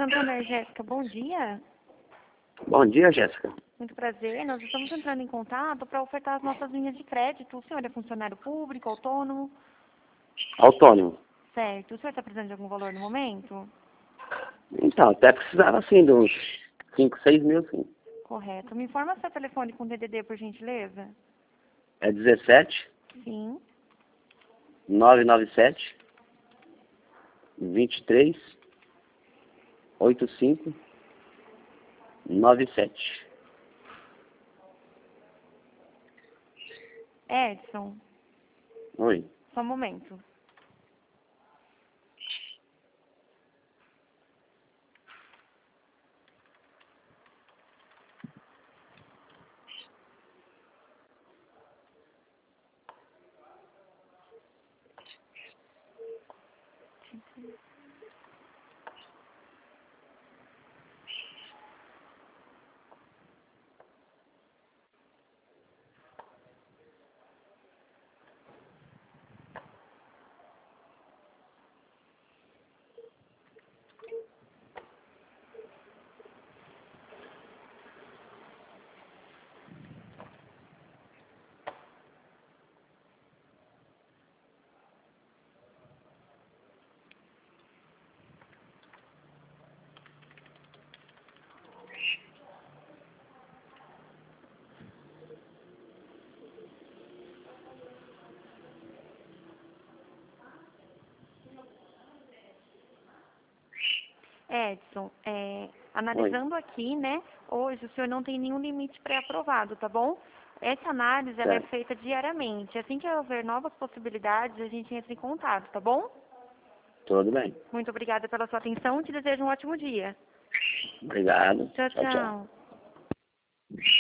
Santander, Jéssica, bom dia. Bom dia, Jéssica. Muito prazer. Nós estamos entrando em contato para ofertar as nossas linhas de crédito. O senhor é funcionário público, autônomo? Autônomo. Certo. O senhor está precisando de algum valor no momento? Então, até precisava, assim, de uns 5, 6 mil, sim. Correto. Me informa seu telefone com DDD, por gentileza. É 17 Sim. 997 23 85 97. Edson, Oi. só um momento. Edson, analisando aqui, né, hoje o senhor não tem nenhum limite pré-aprovado, tá bom? Essa análise ela é Certo. feita diariamente. Assim que houver novas possibilidades, a gente entra em contato, tá bom? Tudo bem. Muito obrigada pela sua atenção e te desejo um ótimo dia. Obrigado. Tchau, Tchau, tchau. tchau.